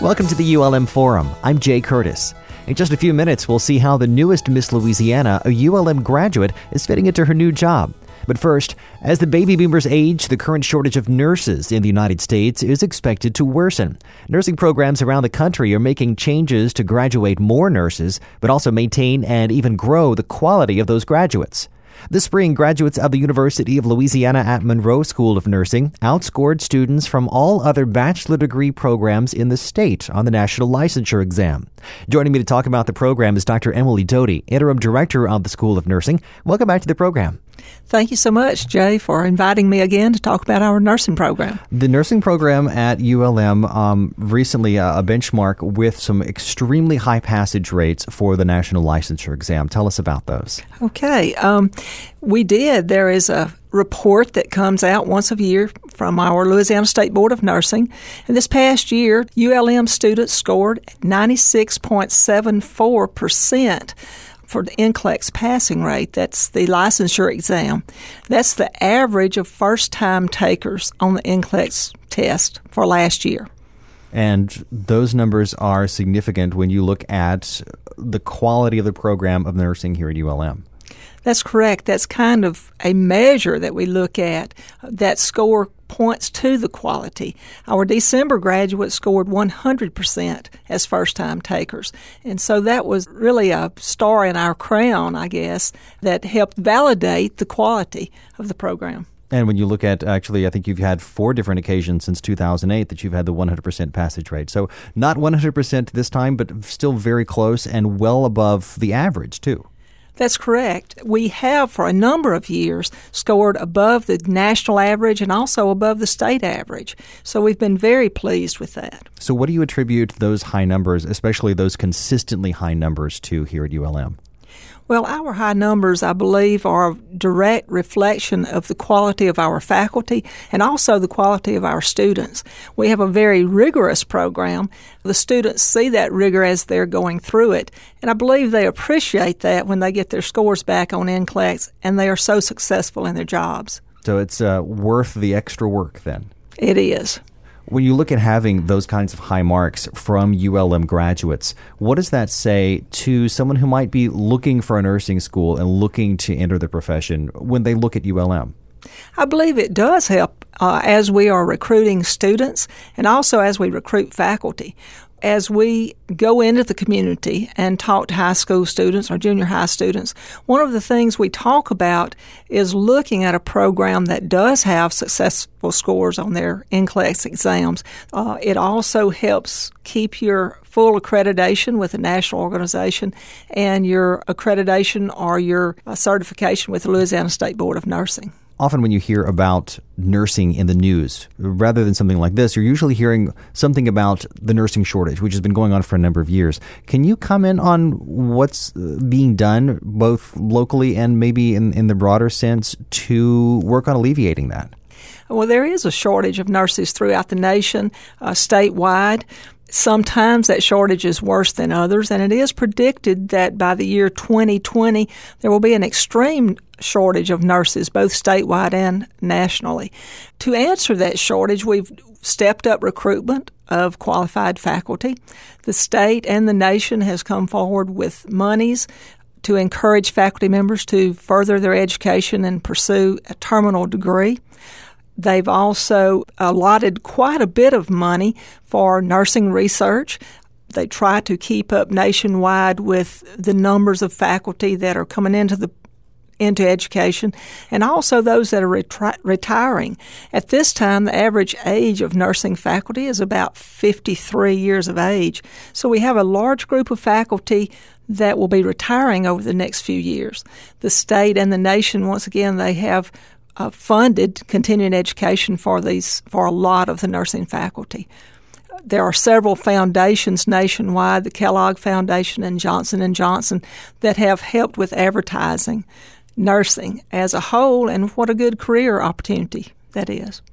Welcome to the ULM Forum. I'm Jay Curtis. In just a few minutes, we'll see how the newest Miss Louisiana, a ULM graduate, is fitting into her new job. But first, as the baby boomers age, the current shortage of nurses in the United States is expected to worsen. Nursing programs around the country are making changes to graduate more nurses, but also maintain and even grow the quality of those graduates. This spring, graduates of the University of Louisiana at Monroe School of Nursing outscored students from all other bachelor degree programs in the state on the national licensure exam. Joining me to talk about the program is Dr. Emily Doty, Interim Director of the School of Nursing. Welcome back to the program. Thank you so much, Jay, for inviting me again to talk about our nursing program. The nursing program at ULM recently a benchmark with some extremely high passage rates for the national licensure exam. Tell us about those. Okay. We did. There is a report that comes out once a year from our Louisiana State Board of Nursing. And this past year, ULM students scored 96.74% for the NCLEX passing rate. That's the licensure exam. That's the average of first-time takers on the NCLEX test for last year. And those numbers are significant when you look at the quality of the program of nursing here at ULM. That's correct. That's kind of a measure that we look at. That score points to the quality. Our December graduates scored 100% as first-time takers. And so that was really a star in our crown, I guess, that helped validate the quality of the program. And when you look at, actually, I think you've had 4 different occasions since 2008 that you've had the 100% passage rate. So not 100% this time, but still very close and well above the average, too. That's correct. We have, for a number of years, scored above the national average and also above the state average. So we've been very pleased with that. So what do you attribute those high numbers, especially those consistently high numbers, to here at ULM? Well, our high numbers, I believe, are a direct reflection of the quality of our faculty and also the quality of our students. We have a very rigorous program. The students see that rigor as they're going through it, and I believe they appreciate that when they get their scores back on NCLEX and they are so successful in their jobs. So it's worth the extra work then? It is. When you look at having those kinds of high marks from ULM graduates, what does that say to someone who might be looking for a nursing school and looking to enter the profession when they look at ULM? I believe it does help as we are recruiting students and also as we recruit faculty. As we go into the community and talk to high school students or junior high students, one of the things we talk about is looking at a program that does have successful scores on their NCLEX exams. It also helps keep your full accreditation with a national organization and your accreditation or your certification with the Louisiana State Board of Nursing. Often when you hear about nursing in the news, rather than something like this, you're usually hearing something about the nursing shortage, which has been going on for a number of years. Can you comment on what's being done, both locally and maybe in the broader sense, to work on alleviating that? Well, there is a shortage of nurses throughout the nation, statewide. Sometimes that shortage is worse than others, and it is predicted that by the year 2020, there will be an extreme shortage of nurses, both statewide and nationally. To answer that shortage, we've stepped up recruitment of qualified faculty. The state and the nation has come forward with monies to encourage faculty members to further their education and pursue a terminal degree. They've also allotted quite a bit of money for nursing research. They try to keep up nationwide with the numbers of faculty that are coming into education and also those that are retiring. At this time, the average age of nursing faculty is about 53 years of age. So we have a large group of faculty that will be retiring over the next few years. The state and the nation, once again, they have funded continuing education for a lot of the nursing faculty. There are several foundations nationwide, the Kellogg Foundation and Johnson & Johnson, that have helped with advertising nursing as a whole, and what a good career opportunity that is.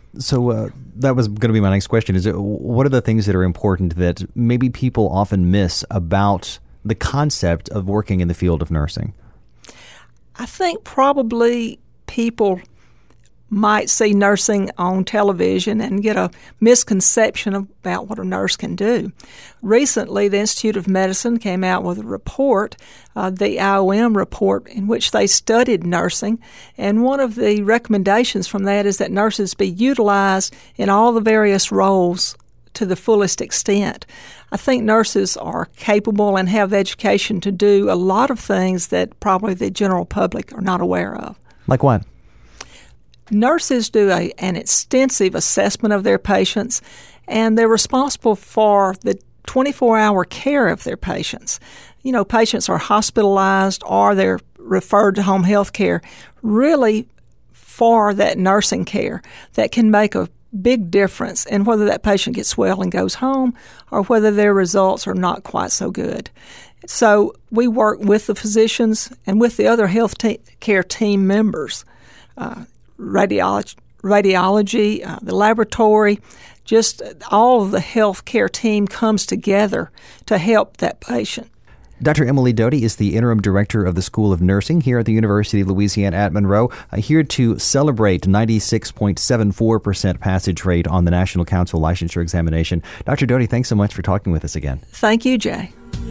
So that was going to be my next question. What are the things that are important that maybe people often miss about the concept of working in the field of nursing? I think probably people might see nursing on television and get a misconception about what a nurse can do. Recently, the Institute of Medicine came out with a report, the IOM report, in which they studied nursing, and one of the recommendations from that is that nurses be utilized in all the various roles to the fullest extent. I think nurses are capable and have the education to do a lot of things that probably the general public are not aware of. Like what? Nurses do an extensive assessment of their patients, and they're responsible for the 24-hour care of their patients. You know, patients are hospitalized or they're referred to home health care really for that nursing care that can make a big difference in whether that patient gets well and goes home or whether their results are not quite so good. So we work with the physicians and with the other health care team members, radiology, the laboratory, just all of the health care team comes together to help that patient. Dr. Emily Doty is the interim director of the School of Nursing here at the University of Louisiana at Monroe, here to celebrate 96.74% passage rate on the National Council Licensure Examination. Dr. Doty, thanks so much for talking with us again. Thank you, Jay.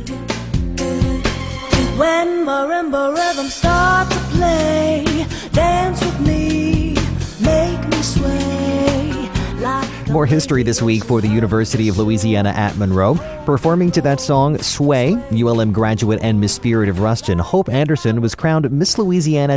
When marimba rhythms start to play, dance with me, make me sway. More history this week for the University of Louisiana at Monroe. Performing to that song, Sway, ULM graduate and Miss Spirit of Ruston, Hope Anderson was crowned Miss Louisiana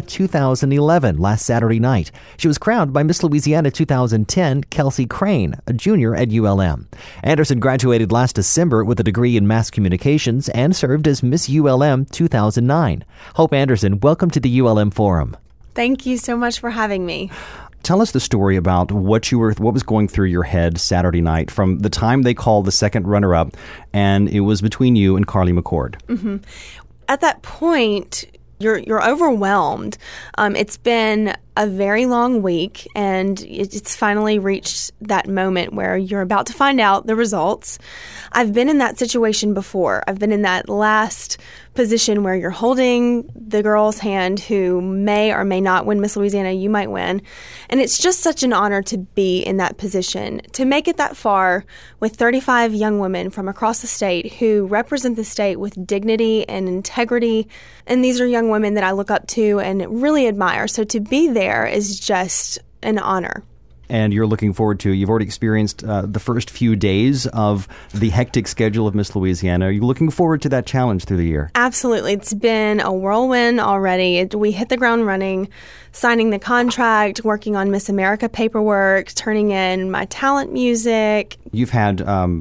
2011 last Saturday night. She was crowned by Miss Louisiana 2010, Kelsey Crane, a junior at ULM. Anderson graduated last December with a degree in mass communications and served as Miss ULM 2009. Hope Anderson, welcome to the ULM Forum. Thank you so much for having me. Tell us the story about what was going through your head Saturday night from the time they called the second runner-up, and it was between you and Carly McCord. Mm-hmm. At that point, you're overwhelmed. It's been a very long week, and it's finally reached that moment where you're about to find out the results. I've been in that situation before. I've been in that last position where you're holding the girl's hand who may or may not win Miss Louisiana. You might win. And it's just such an honor to be in that position, to make it that far with 35 young women from across the state who represent the state with dignity and integrity. And these are young women that I look up to and really admire. So to be there is just an honor. And you're looking forward to, you've already experienced the first few days of the hectic schedule of Miss Louisiana. Are you looking forward to that challenge through the year? Absolutely. It's been a whirlwind already. We hit the ground running, signing the contract, working on Miss America paperwork, turning in my talent music. You've had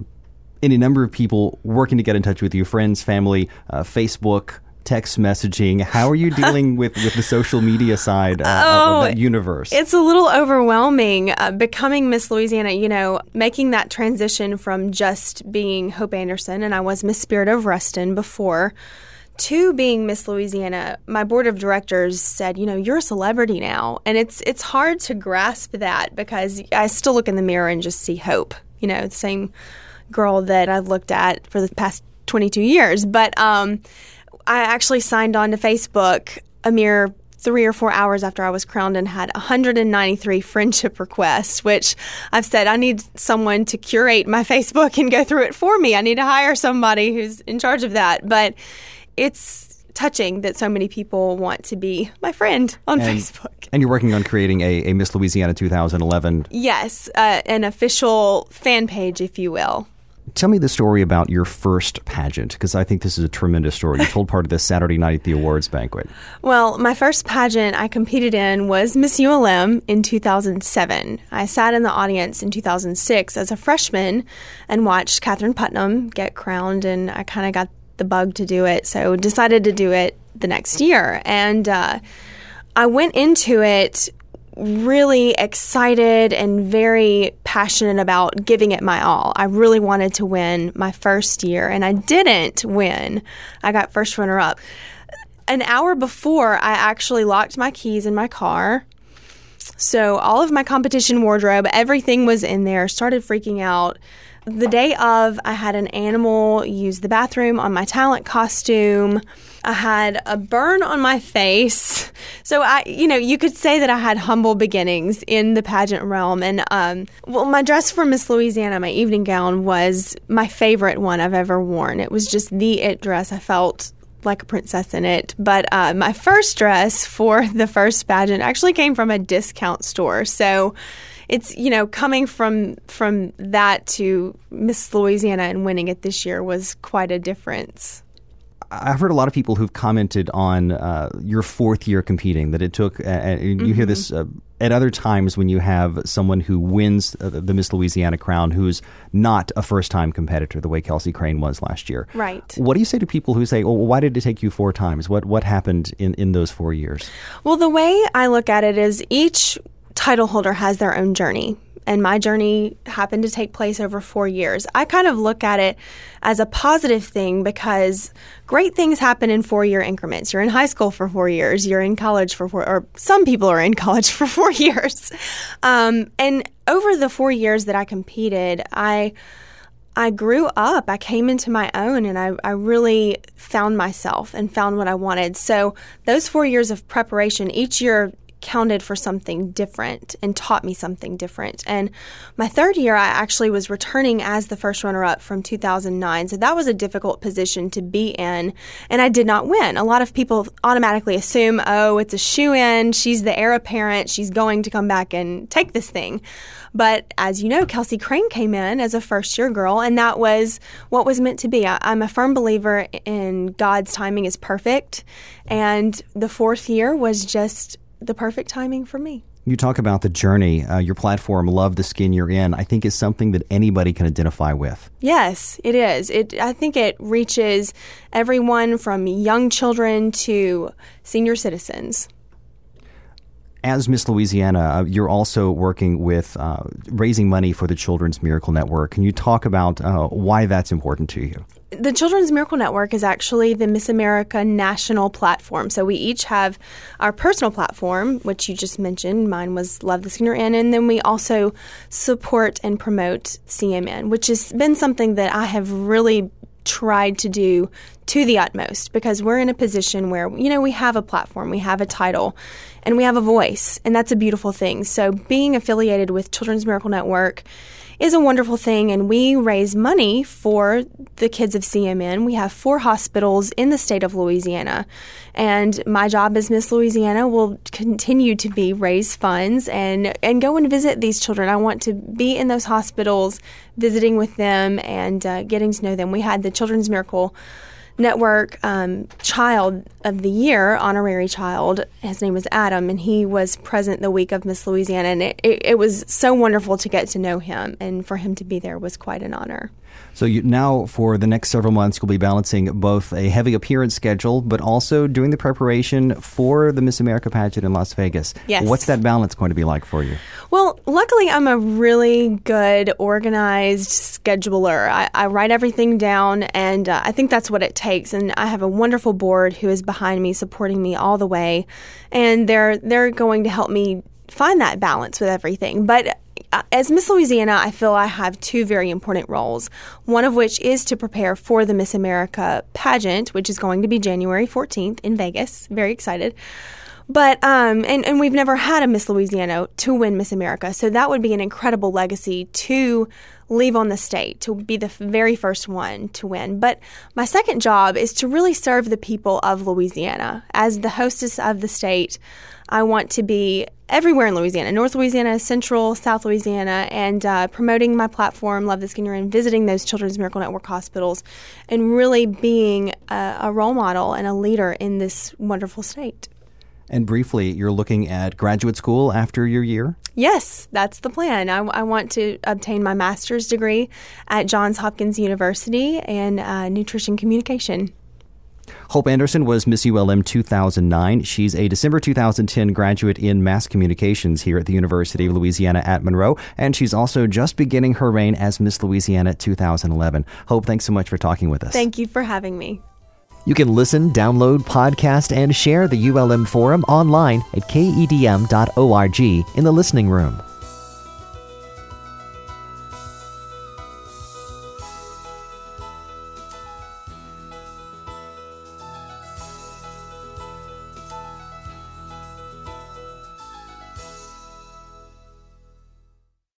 any number of people working to get in touch with you, friends, family, Facebook, text messaging. How are you dealing with the social media side of that universe? It's a little overwhelming. Becoming Miss Louisiana, making that transition from just being Hope Anderson, and I was Miss Spirit of Ruston before, to being Miss Louisiana. My board of directors said, you're a celebrity now. And it's hard to grasp that because I still look in the mirror and just see Hope, the same girl that I've looked at for the past 22 years. But I actually signed on to Facebook a mere 3 or 4 hours after I was crowned and had 193 friendship requests, which I've said I need someone to curate my Facebook and go through it for me. I need to hire somebody who's in charge of that. But it's touching that so many people want to be my friend on Facebook. And you're working on creating a Miss Louisiana 2011. Yes, an official fan page, if you will. Tell me the story about your first pageant, because I think this is a tremendous story. You told part of this Saturday night at the awards banquet. Well, my first pageant I competed in was Miss ULM in 2007. I sat in the audience in 2006 as a freshman and watched Catherine Putnam get crowned, and I kind of got the bug to do it, so decided to do it the next year. And I went into it really excited and very passionate about giving it my all. I really wanted to win my first year, and I didn't win. I got first runner-up. An hour before, I actually locked my keys in my car, So all of my competition wardrobe, everything was in there, started freaking out. The day of, I had an animal use the bathroom on my talent costume. I had a burn on my face. So you could say that I had humble beginnings in the pageant realm. And my dress for Miss Louisiana, my evening gown, was my favorite one I've ever worn. It was just the it dress. I felt like a princess in it. But my first dress for the first pageant actually came from a discount store. So it's, coming from that to Miss Louisiana and winning it this year was quite a difference. I've heard a lot of people who've commented on your fourth year competing, that it took, you hear this at other times when you have someone who wins the Miss Louisiana crown who's not a first-time competitor, the way Kelsey Crane was last year. Right. What do you say to people who say, well, why did it take you 4 times? What happened in those 4 years? Well, the way I look at it is each title holder has their own journey. And my journey happened to take place over 4 years. I kind of look at it as a positive thing because great things happen in 4-year increments. You're in high school for 4 years. You're in college for 4, or some people are in college for 4 years. And over the 4 years that I competed, I grew up. I came into my own, and I really found myself and found what I wanted. So those 4 years of preparation, each year counted for something different and taught me something different. And my third year, I actually was returning as the first runner-up from 2009. So that was a difficult position to be in, and I did not win. A lot of people automatically assume, oh, it's a shoo-in. She's the heir apparent. She's going to come back and take this thing. But as you know, Kelsey Crane came in as a first-year girl, and that was what was meant to be. I'm a firm believer in God's timing is perfect, and the fourth year was just the perfect timing for me. You talk about the journey. Your platform, Love the Skin You're In, I think is something that anybody can identify with. Yes, it is. I think it reaches everyone from young children to senior citizens. As Miss Louisiana, you're also working with raising money for the Children's Miracle Network. Can you talk about why that's important to you? The Children's Miracle Network is actually the Miss America national platform. So we each have our personal platform, which you just mentioned. Mine was Love the Skin You're In. And then we also support and promote CMN, which has been something that I have really tried to do to the utmost, because we're in a position where, we have a platform, we have a title, and we have a voice, and that's a beautiful thing. So being affiliated with Children's Miracle Network is a wonderful thing, and we raise money for the kids of CMN. We have 4 hospitals in the state of Louisiana, and my job as Miss Louisiana will continue to be raise funds and go and visit these children. I want to be in those hospitals, visiting with them and getting to know them. We had the Children's Miracle Network Child of the Year, honorary child. His name was Adam, and he was present the week of Miss Louisiana, and it was so wonderful to get to know him, and for him to be there was quite an honor. So now for the next several months, you'll be balancing both a heavy appearance schedule, but also doing the preparation for the Miss America pageant in Las Vegas. Yes. What's that balance going to be like for you? Well, luckily, I'm a really good organized scheduler. I write everything down, and I think that's what it takes. And I have a wonderful board who is behind me, supporting me all the way, and they're going to help me find that balance with everything. But as Miss Louisiana, I feel I have 2 very important roles, one of which is to prepare for the Miss America pageant, which is going to be January 14th in Vegas. Very excited. But and we've never had a Miss Louisiana to win Miss America, so that would be an incredible legacy to leave on the state, to be the very first one to win. But my second job is to really serve the people of Louisiana. As the hostess of the state, I want to be everywhere in Louisiana, North Louisiana, Central, South Louisiana, and promoting my platform, Love the Skin You're In, visiting those Children's Miracle Network hospitals, and really being a role model and a leader in this wonderful state. And briefly, you're looking at graduate school after your year? Yes, that's the plan. I want to obtain my master's degree at Johns Hopkins University in nutrition communication. Hope Anderson was Miss ULM 2009. She's a December 2010 graduate in mass communications here at the University of Louisiana at Monroe, and she's also just beginning her reign as Miss Louisiana 2011. Hope, thanks so much for talking with us. Thank you for having me. You can listen, download, podcast, and share the ULM Forum online at kedm.org in the listening room.